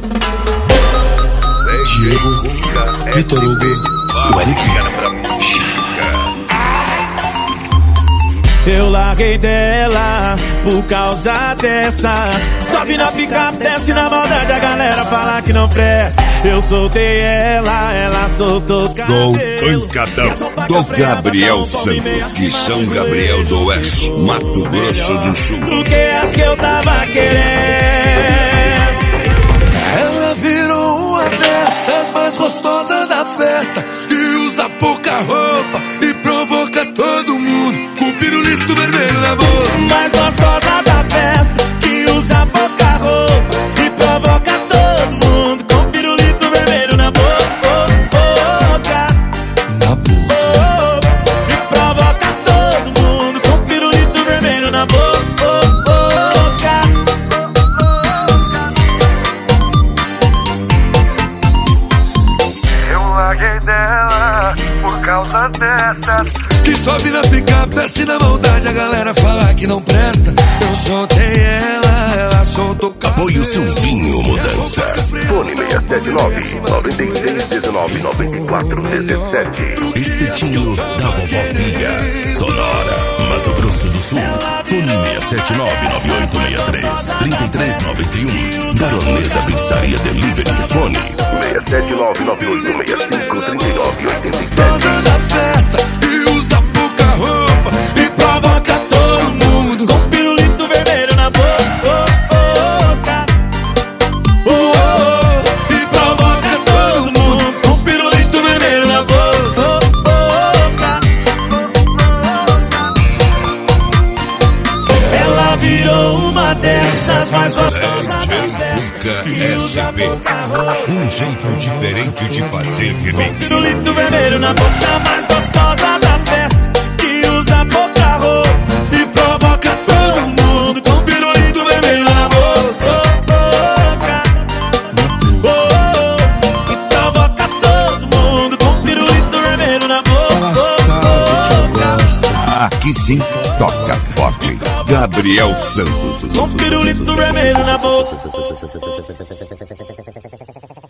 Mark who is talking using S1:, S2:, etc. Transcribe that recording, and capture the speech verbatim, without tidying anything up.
S1: Diego, Vitor Hugo, do L P.
S2: Eu larguei dela por causa dessas. Sobe na picape, desce na maldade, a galera fala que não presta. Eu soltei ela, ela soltou o cabelo.
S3: Gol pancadão do Gabriel Santos, de São Gabriel do Oeste, Mato Grosso do Sul.
S2: Do que as que eu tava querendo.
S1: Ela virou uma dessas mais gostosas da festa, que usa pouca roupa e provoca todo mundo com o pirulito vermelho na boca.
S2: Mais gostosa da festa, que usa pouca roupa e provoca todo mundo com o pirulito vermelho na boca.
S1: Na boca.
S2: E provoca todo mundo com o pirulito vermelho na boca.
S4: Larguei dela por causa dessas.
S1: Que sobe na picape, desce na maldade, a galera fala que não presta. Eu soltei ela, ela soltou o cabelo.
S3: Apoio Silvinho Mudança.
S5: Fone seis sete nove, nove seis um nove, nove quatro um sete.
S3: Espetinho da Vovó Filha. Sonora, Mato Grosso do Sul. Fone seis sete nove, nove oito seis três, três três nove um. Baronesa Pizzaria Delivery. Fone
S5: seis sete nove, nove oito seis cinco, três nove oito sete.
S1: Gostosa da festa e usa pouca roupa e provoca todo mundo
S2: com pirulito vermelho na boca.
S1: Oh, oh, e provoca todo mundo
S2: com pirulito vermelho na boca. Ela virou uma dessas mais gostosas da festa, que usa pouca roupa.
S3: Um jeito diferente de fazer remix.
S2: Pirulito vermelho na boca, mais gostosa da festa, que usa pouca roupa e provoca todo mundo com pirulito vermelho na boca. Oh, oh, e provoca todo mundo com pirulito vermelho na boca.
S1: Ela sabe que eu gosto.
S3: Aqui sim, toca forte. Gabriel Santos.
S2: Com pirulito vermelho na boca.